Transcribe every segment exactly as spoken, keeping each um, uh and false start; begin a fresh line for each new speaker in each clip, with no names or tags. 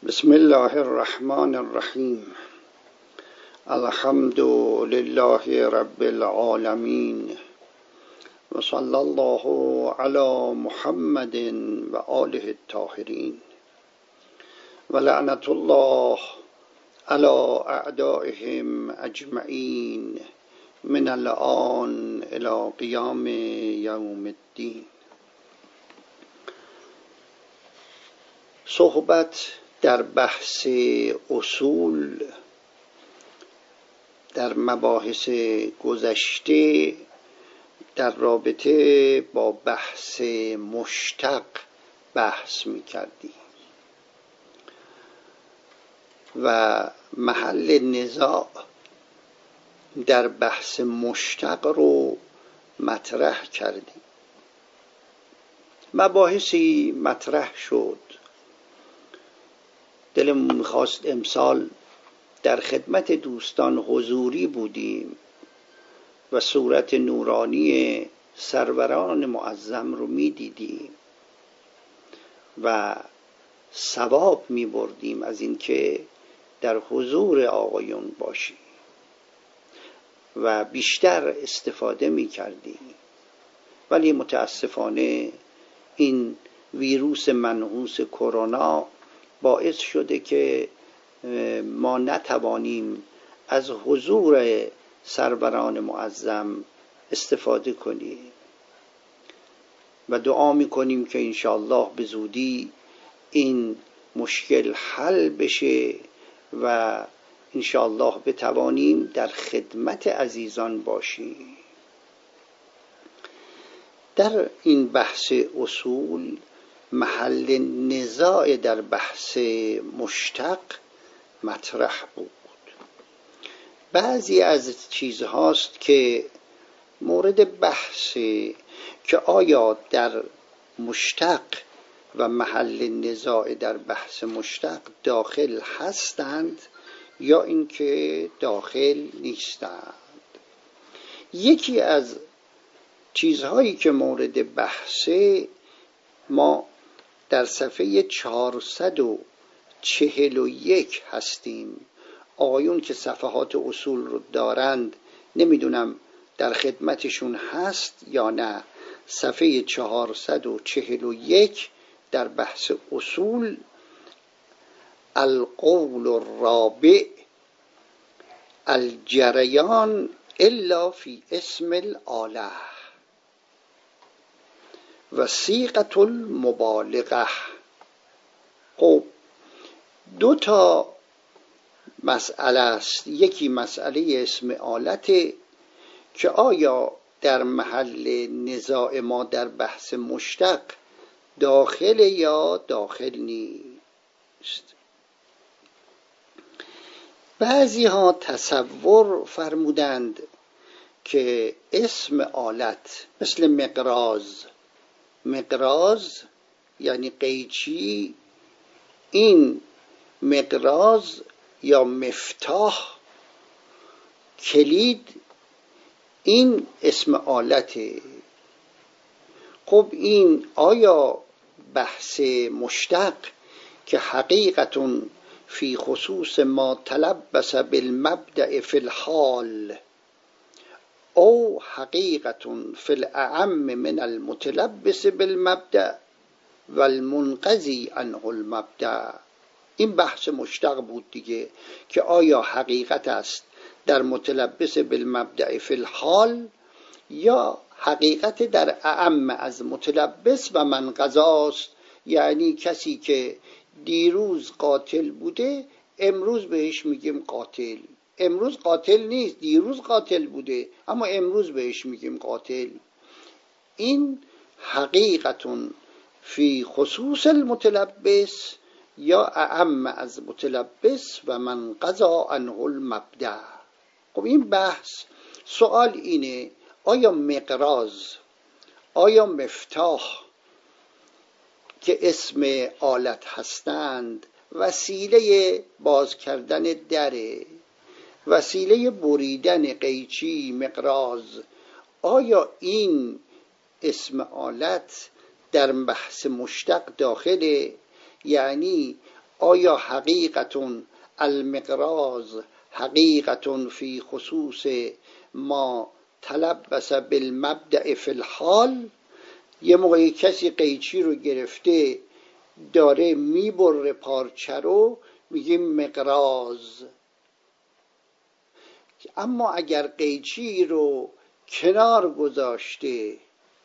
بسم الله الرحمن الرحیم. الحمد لله رب العالمین و صلی الله علی محمد و آله الطاهرین و لعنت الله علی اعدائهم اجمعین من الآن الی قیام یوم الدین. صحبت در بحث اصول در مباحث گذشته در رابطه با بحث مشتق بحث می کردیم و محل نزاع در بحث مشتق رو مطرح کردیم. مباحثی مطرح شد، دلم میخواست امسال در خدمت دوستان حضوری بودیم و صورت نورانی سروران معظم رو میدیدیم و ثواب میبردیم از اینکه در حضور آقایون باشیم و بیشتر استفاده میکردیم، ولی متاسفانه این ویروس منحوس کرونا باعث شده که ما نتوانیم از حضور سروران معظم استفاده کنیم و دعا میکنیم که انشاءالله به زودی این مشکل حل بشه و انشاءالله بتوانیم در خدمت عزیزان باشیم. در این بحث اصول محل نزاع در بحث مشتق مطرح بود. بعضی از چیزهاست که مورد بحث که آیا در مشتق و محل نزاع در بحث مشتق داخل هستند یا اینکه داخل نیستند. یکی از چیزهایی که مورد بحثه ما در صفحه چهارصد و چهل و یک هستیم. آقایون که صفحات اصول رو دارند نمیدونم در خدمتشون هست یا نه. صفحه چهارصد و چهل و یک در بحث اصول، القول الرابع الجریان الا فی اسم الآله و صیغه المبالغه. خب دو تا مسئله است. یکی مسئله اسم آلته که آیا در محل نزاع ما در بحث مشتق داخل یا داخل نیست. بعضی ها تصور فرمودند که اسم آلت مثل مقراض، مقراض یعنی قیچی، این مقراض یا مفتاح، کلید، این اسم آلته. خب این آیا بحث مشتق که حقیقتون فی خصوص ما تلبس بالمبدأ فی الحال او حقیقتون فی الاعم من المتلبس بالمبدأ والمنقضی عنه المبدأ، این بحث مشتق بود دیگه، که آیا حقیقت است در متلبس بالمبدأ فی الحال یا حقیقت در اعم از متلبس و منقضاست، یعنی کسی که دیروز قاتل بوده امروز بهش میگیم قاتل، امروز قاتل نیست، دیروز قاتل بوده اما امروز بهش میگیم قاتل. این حقیقتون فی خصوص المتلبس یا اعم از متلبس و من قضا عنه المبدأ. خب این بحث، سوال اینه آیا مقراض، آیا مفتاح که اسم آلت هستند وسیله باز کردن دره، وسیله بریدن قیچی، مقراض، آیا این اسم آلت در بحث مشتق داخله؟ یعنی آیا حقیقتون المقراض حقیقتون فی خصوص ما تلبس بالمبدأ فی الحال؟ یه موقعی کسی قیچی رو گرفته داره میبره پارچه رو، میگیم مقراض. اما اگر قیچی رو کنار گذاشته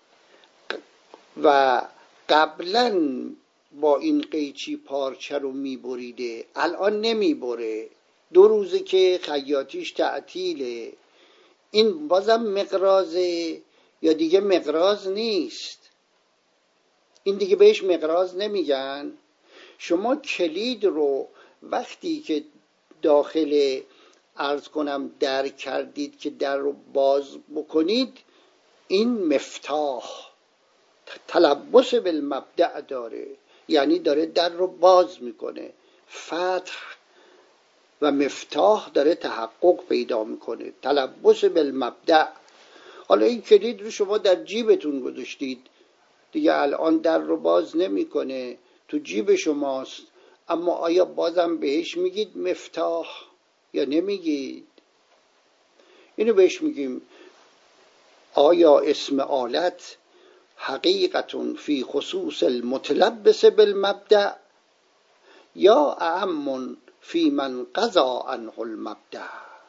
و قبلا با این قیچی پارچه رو میبریده، الان نمیبره، دو روزه که خیاطیش تعطیله، این بازم مقراضه یا دیگه مقراض نیست؟ این دیگه بهش مقراض نمیگن. شما کلید رو وقتی که داخل عرض کنم در کردید که در رو باز بکنید، این مفتاح تلبس بالمبدأ داره، یعنی داره در رو باز میکنه، فتح و مفتاح داره تحقق پیدا میکنه، تلبس بالمبدأ. حالا این کلید رو شما در جیبتون گذاشتید، دیگه الان در رو باز نمیکنه، تو جیب شماست، اما آیا بازم بهش میگید مفتاح یا نمیگید؟ اینو بهش میگیم آیا اسم آلت حقیقتون فی خصوص المتلبس بالمبدأ یا اعم فی من قضا عنه المبدأ؟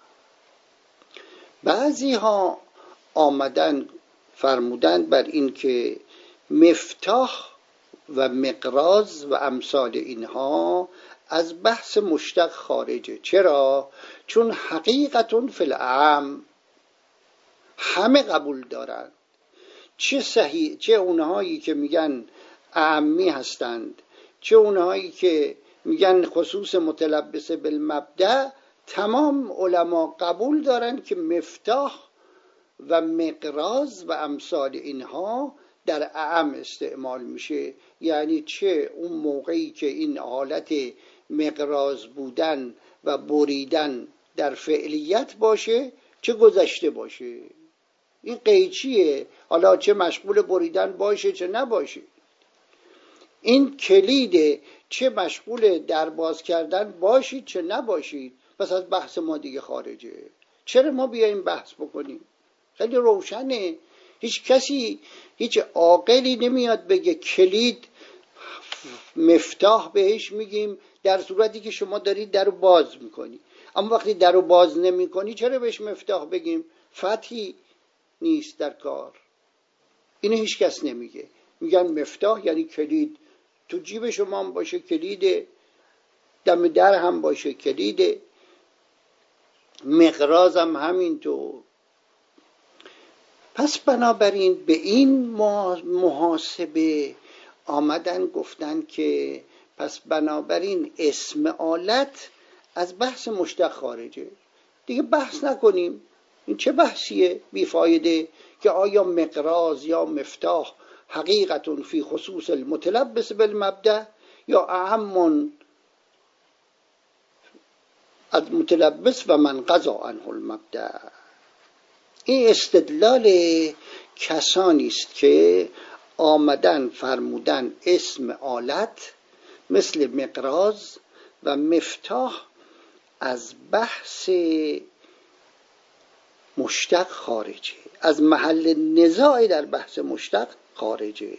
بعضی ها آمدن فرمودن بر این که مفتاح و مقراض و امثال اینها از بحث مشتق خارجه. چرا؟ چون حقیقتون فی الاعم همه قبول دارن، چه صحیح، چه اونهایی که میگن اعمی هستند، چه اونهایی که میگن خصوص متلبس بالمبدأ، تمام علما قبول دارن که مفتاح و مقراض و امثال اینها در اعم استعمال میشه. یعنی چه اون موقعی که این حالت مقراض بودن و بریدن در فعلیت باشه، چه گذشته باشه. این قیچیه، حالا چه مشغول بریدن باشه چه نباشه. این کلیده، چه مشغول در باز کردن باشید چه نباشید. پس از بحث ما دیگه خارجه. چرا ما بیاییم بحث بکنیم؟ خیلی روشنه. هیچ کسی، هیچ عاقلی نمیاد بگه کلید مفتاح بهش میگیم در صورتی که شما دارید در رو باز میکنی. اما وقتی در رو باز نمیکنی چرا بهش مفتاح بگیم؟ فتحی نیست در کار. اینو هیچ کس نمیگه. میگن مفتاح یعنی کلید، تو جیب شما هم باشه کلید، دم در هم باشه کلید، مقراض هم همینطور. پس بنابراین به این محاسبه آمدن گفتن که پس بنابراین اسم آلت از بحث مشتق خارجه، دیگه بحث نکنیم. این چه بحثیه بیفایده که آیا مقراض یا مفتاح حقیقتون فی خصوص المتلبس بالمبدأ یا اعم المتلبس و من قضا عنه المبدأ. این استدلال کسانی است که آمدن فرمودن اسم آلت مثل مقراض و مفتاح از بحث مشتق خارجه، از محل نزاع در بحث مشتق خارجه.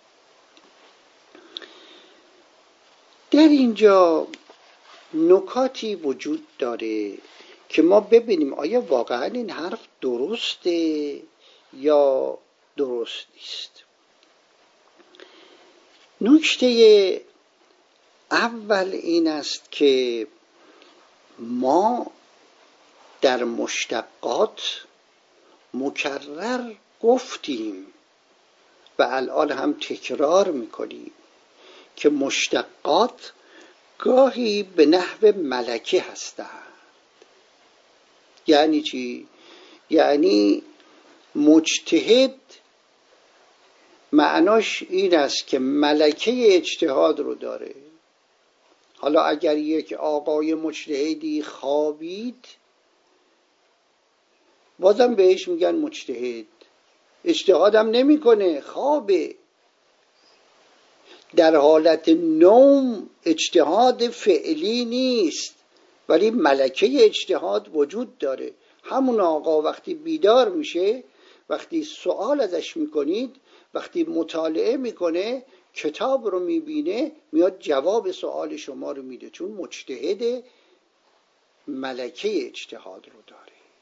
در اینجا نکاتی وجود داره که ما ببینیم آیا واقعا این حرف درسته یا درست نیست. نکته اول این است که ما در مشتقات مکرر گفتیم و الان هم تکرار میکنیم که مشتقات گاهی به نحو ملکه هستند. یعنی چی؟ یعنی مجتهد معناش این است که ملکه اجتهاد رو داره. حالا اگر یک آقای مجتهدی خوابید، بازم بهش میگن مجتهد، اجتهادم نمیکنه، خوابه. در حالت نوم اجتهاد فعلی نیست، ولی ملکه اجتهاد وجود داره. همون آقا وقتی بیدار میشه، وقتی سوال ازش میکنید، وقتی مطالعه میکنه، کتاب رو میبینه، میاد جواب سوال شما رو میده، چون مجتهد ملکه اجتهاد رو داره.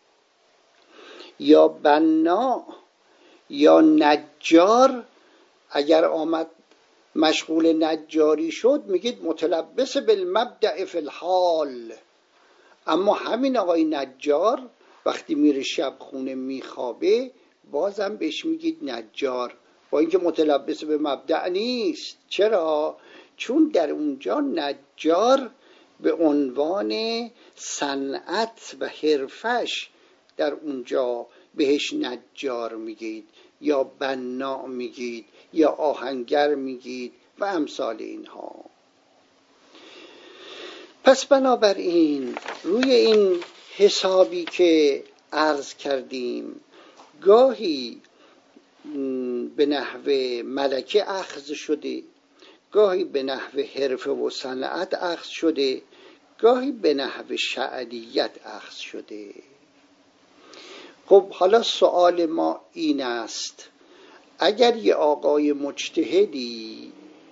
یا بنا یا نجار اگر آمد مشغول نجاری شد، میگید متلبس بالمبدأ فی الحال. اما همین آقای نجار وقتی میره شب خونه میخوابه، بازم بهش میگید نجار، با اینکه متلبس به مبدأ نیست. چرا؟ چون در اونجا نجار به عنوان صنعت و حرفش در اونجا بهش نجار میگید، یا بنا میگید، یا آهنگر میگید و امثال اینها. پس بنابراین روی این حسابی که عرض کردیم، گاهی به نحو ملکه اخذ شده، گاهی به نحو حرفه و صنعت اخذ شده، گاهی به نحو شعنیت اخذ شده. خب حالا سؤال ما این است، اگر یه آقای مجتهدی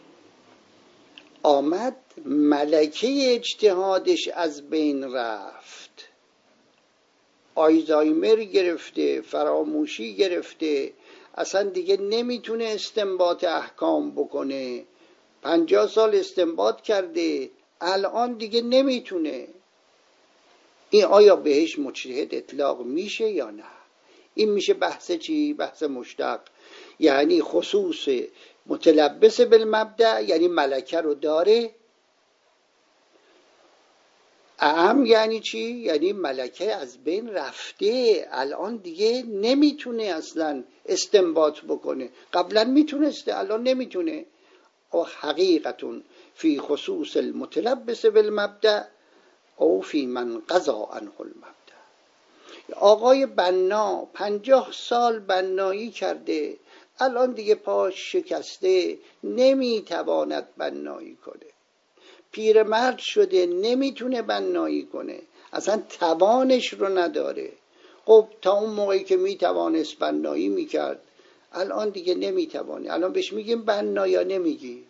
آمد ملکه اجتهادش از بین رفت، آیزایمر گرفته، فراموشی گرفته، اصلا دیگه نمیتونه استنباط احکام بکنه، پنجاه سال استنباط کرده، الان دیگه نمیتونه، این آیا بهش مجتهد اطلاق میشه یا نه؟ این میشه بحث چی؟ بحث مشتق، یعنی خصوص متلبس بالمبدأ، یعنی ملکه رو داره. اعم یعنی چی؟ یعنی ملکه از بین رفته، الان دیگه نمیتونه اصلا استنباط بکنه، قبلا میتونسته الان نمیتونه. او حقیقتون فی خصوص المتلبس بالمبدأ او فی من قضا عنه المبدأ. آقای بنا پنجاه سال بنایی کرده، الان دیگه پاش شکسته، نمیتواند بنایی کنه، پیرمرد شده، نمیتونه بنایی کنه، اصلا توانش رو نداره. خب تا اون موقعی که میتوانست بنایی میکرد، الان دیگه نمیتوانه، الان بهش میگیم بنا یا نمیگی؟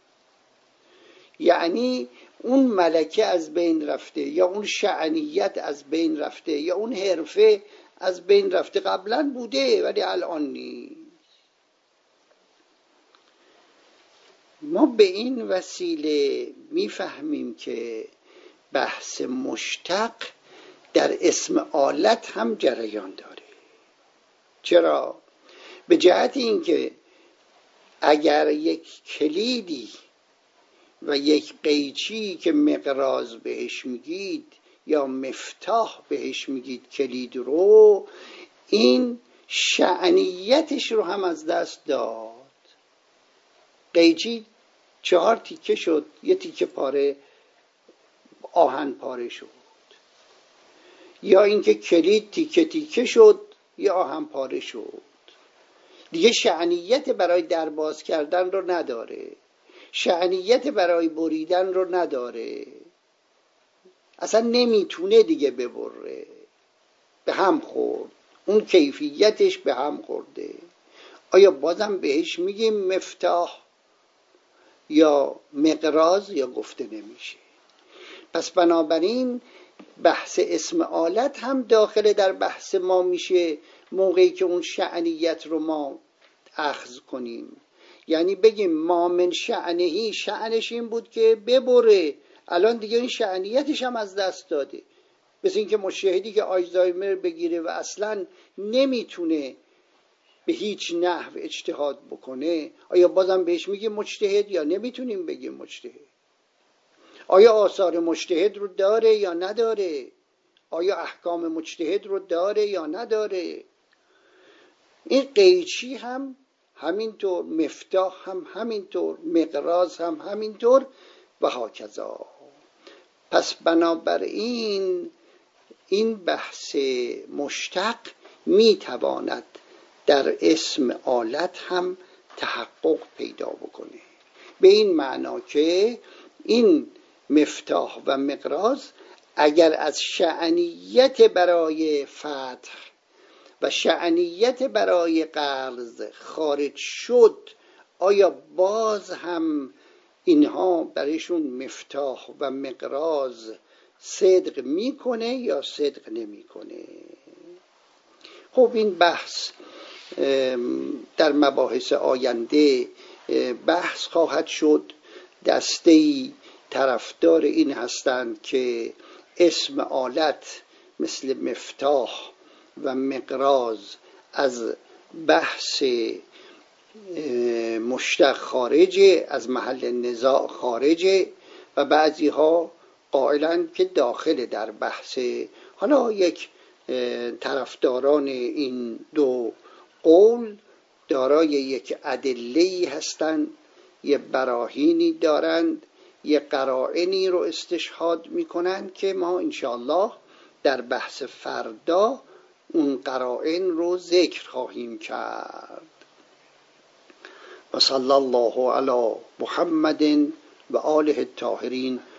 یعنی اون ملکه از بین رفته، یا اون شعنیت از بین رفته، یا اون حرفه از بین رفته، قبلا بوده ولی الان نیست. ما به این وسیله میفهمیم که بحث مشتق در اسم آلت هم جریان داره. چرا؟ به جهت اینکه اگر یک کلیدی و یک قیچی که مقراض بهش میگید یا مفتاح بهش میگید کلید رو، این شعنیتش رو هم از دست داد. قیچی چهار تیکه شد، یه تیکه پاره آهن پاره شد، یا اینکه کلید تیکه تیکه شد یه آهن پاره شد، دیگه شعنیت برای درباز کردن رو نداره، شعنیت برای بریدن رو نداره، اصلا نمیتونه دیگه ببره، به هم خورد، اون کیفیتش به هم خورده. آیا بازم بهش میگیم مفتاح یا مقراض یا گفته نمیشه؟ پس بنابراین بحث اسم آلت هم داخل در بحث ما میشه موقعی که اون شعنیت رو ما اخذ کنیم، یعنی بگیم ما من شعنهی، شعنش این بود که ببره، الان دیگه این شعنیتش هم از دست داده. مثل این که مجتهدی که آلزایمر بگیره و اصلا نمیتونه به هیچ نحو اجتهاد بکنه، آیا بازم بهش میگیم مجتهد یا نمیتونیم بگیم مجتهد؟ آیا آثار مجتهد رو داره یا نداره؟ آیا احکام مجتهد رو داره یا نداره؟ این قیچی هم همینطور، مفتاح هم همینطور، مقراض هم همینطور و هاکذا. پس بنابراین این بحث مشتق میتواند در اسم آلت هم تحقق پیدا بکنه. به این معنا که این مفتاح و مقراض اگر از شأنیت برای فتح و شأنیت برای قرض خارج شد، آیا باز هم اینها برایشون مفتاح و مقراض صدق میکنه یا صدق نمیکنه؟ خب این بحث در مباحث آینده بحث خواهد شد. دسته‌ای طرفدار این هستند که اسم آلت مثل مفتاح و مقراض از بحث مشتق خارجه، از محل نزاع خارجه، و بعضی ها قائلن که داخل در بحث. حالا یک طرفداران این دو قول دارای یک ادله‌ای هستند، یه براهینی دارند، یه قرائنی رو استشهاد میکنند که ما انشاءالله در بحث فردا اون قرائن رو ذکر خواهیم کرد. و صلی الله علی محمد و آله الطاهرین